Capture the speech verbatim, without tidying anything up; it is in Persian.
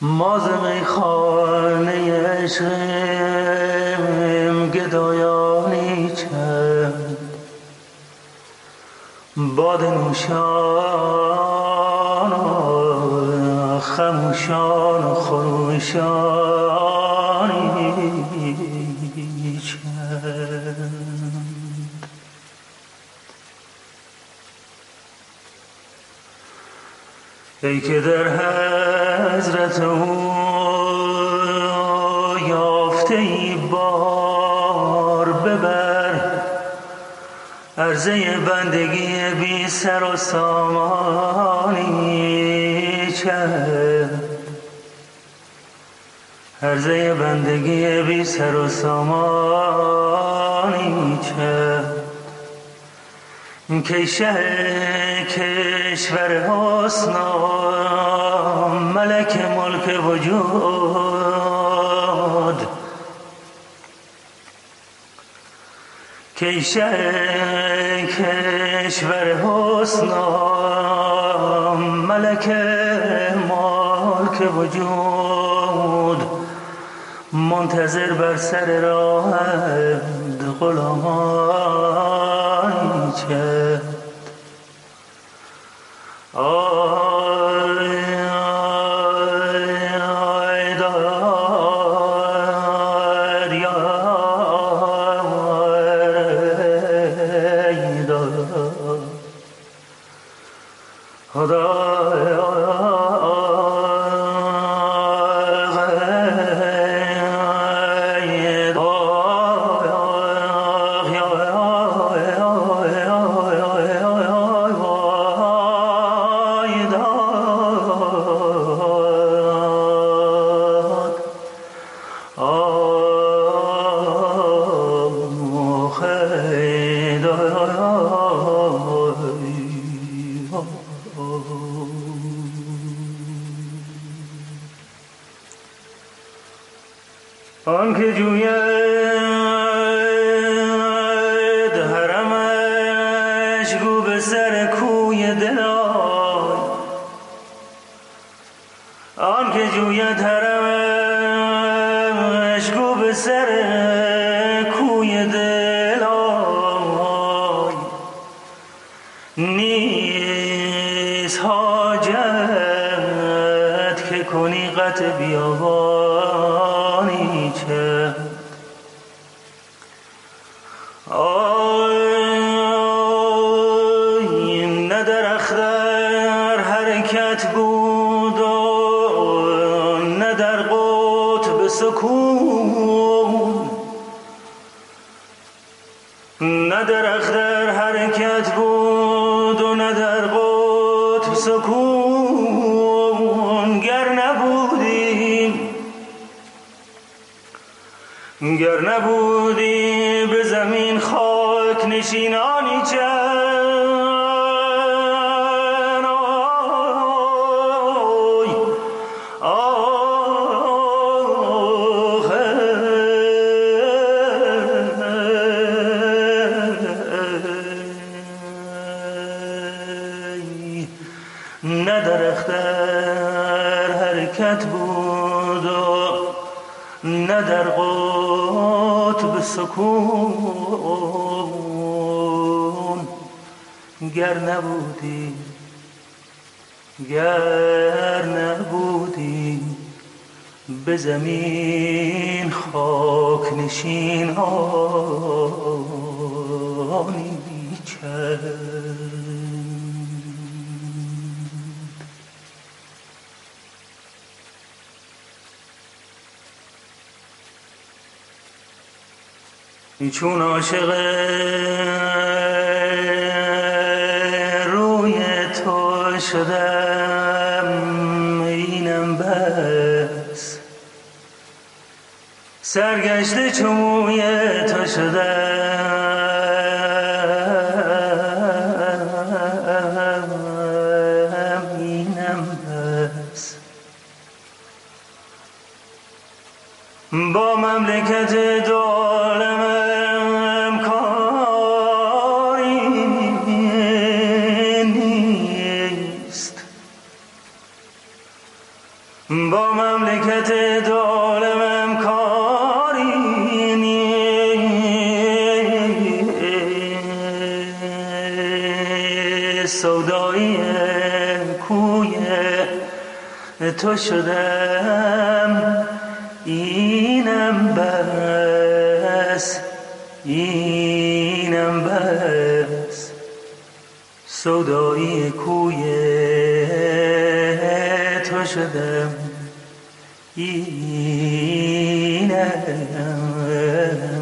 ما ز میخانه عشقیم گدایانی چند باده نوشان و خموشان و خروشانی چند. ای که در حضرت او یافته ای بار ببر عرضه بندگی بی سر و سامانی چند. عرضه بندگی بی سر و سامانی چند. که شه کشور حسن ملک ملک وجود که شه کشور حسن ملک ملک وجود منتظر بر سر راهند غلامان چند. آی آی آی دار یا ای دار خدایا آن که جوید حرمش گو به سر کوی دل آی. آن که جوید حرمش گو به سر کوی دل آی. نیست حاجت که کنی قطع بیابانی چند. آی نه در اختر حرکت بود و نه در قطب سکون. نه در اختر حرکت بود و نه در قطب سکون. گر نبودی گر نبودی به زمین خاک نشینانی چند. نه در اختر حرکت بود و نه در قطب سکون. گر نبودی گر نبودی به زمین خاک نشینانی چند. چون عاشق روی تو شدم اینم بس. سرگشته چون موی تو شدم اینم بس. با مملکت دو عالمم کاری نیست. با مملکت دولمم کاری نیست، سودایی کوی تو شدم اینم بس، اینم بس، سودایی کوی تو شدم اینم